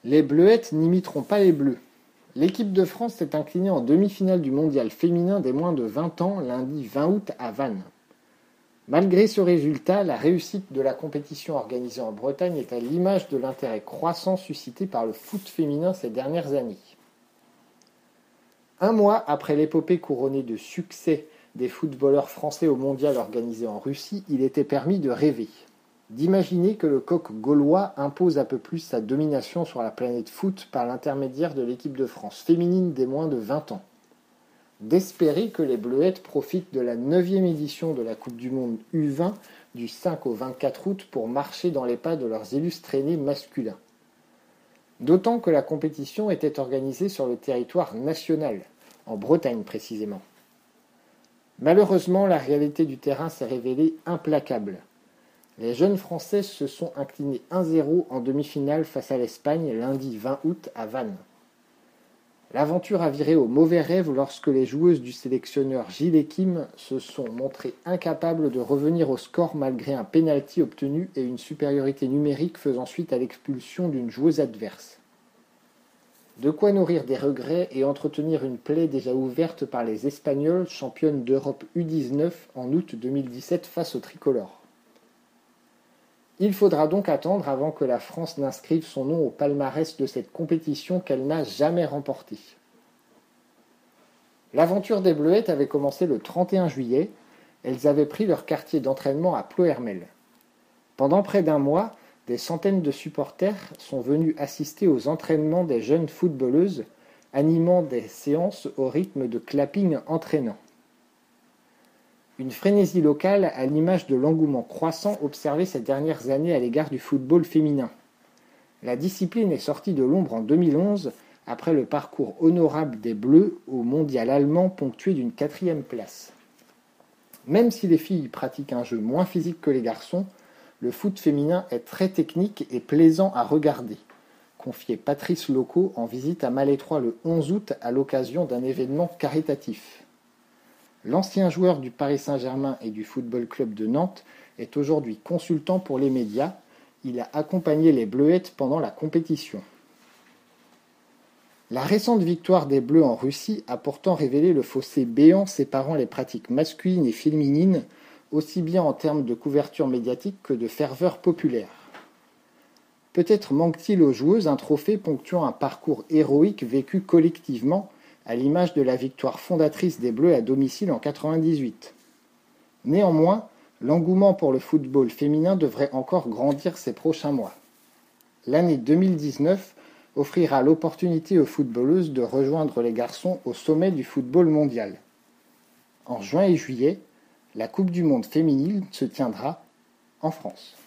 Les Bleuettes n'imiteront pas les Bleus. L'équipe de France s'est inclinée en demi-finale du mondial féminin des moins de 20 ans lundi 20 août à Vannes. Malgré ce résultat, la réussite de la compétition organisée en Bretagne est à l'image de l'intérêt croissant suscité par le foot féminin ces dernières années. Un mois après l'épopée couronnée de succès des footballeurs français au mondial organisé en Russie, il était permis de rêver. D'imaginer que le coq gaulois impose un peu plus sa domination sur la planète foot par l'intermédiaire de l'équipe de France féminine des moins de 20 ans. D'espérer que les Bleuettes profitent de la 9e édition de la Coupe du Monde U20 du 5 au 24 août pour marcher dans les pas de leurs illustres aînés masculins. D'autant que la compétition était organisée sur le territoire national, en Bretagne précisément. Malheureusement, la réalité du terrain s'est révélée implacable. Les jeunes Français se sont inclinés 1-0 en demi-finale face à l'Espagne lundi 20 août à Vannes. L'aventure a viré au mauvais rêve lorsque les joueuses du sélectionneur Gilles Kim se sont montrées incapables de revenir au score malgré un pénalty obtenu et une supériorité numérique faisant suite à l'expulsion d'une joueuse adverse. De quoi nourrir des regrets et entretenir une plaie déjà ouverte par les Espagnols, championnes d'Europe U19 en août 2017 face aux tricolores. Il faudra donc attendre avant que la France n'inscrive son nom au palmarès de cette compétition qu'elle n'a jamais remportée. L'aventure des Bleuettes avait commencé le 31 juillet. Elles avaient pris leur quartier d'entraînement à Ploërmel. Pendant près d'un mois, des centaines de supporters sont venus assister aux entraînements des jeunes footballeuses, animant des séances au rythme de clapping entraînant. Une frénésie locale à l'image de l'engouement croissant observé ces dernières années à l'égard du football féminin. La discipline est sortie de l'ombre en 2011 après le parcours honorable des Bleus au mondial allemand ponctué d'une 4e place. Même si les filles pratiquent un jeu moins physique que les garçons, le foot féminin est très technique et plaisant à regarder, confiait Patrice Locaux en visite à Malétroit le 11 août à l'occasion d'un événement caritatif. L'ancien joueur du Paris Saint-Germain et du Football Club de Nantes est aujourd'hui consultant pour les médias. Il a accompagné les Bleuettes pendant la compétition. La récente victoire des Bleus en Russie a pourtant révélé le fossé béant séparant les pratiques masculines et féminines, aussi bien en termes de couverture médiatique que de ferveur populaire. Peut-être manque-t-il aux joueuses un trophée ponctuant un parcours héroïque vécu collectivement, à l'image de la victoire fondatrice des Bleus à domicile en 1998. Néanmoins, l'engouement pour le football féminin devrait encore grandir ces prochains mois. L'année 2019 offrira l'opportunité aux footballeuses de rejoindre les garçons au sommet du football mondial. En juin et juillet, la Coupe du Monde féminine se tiendra en France.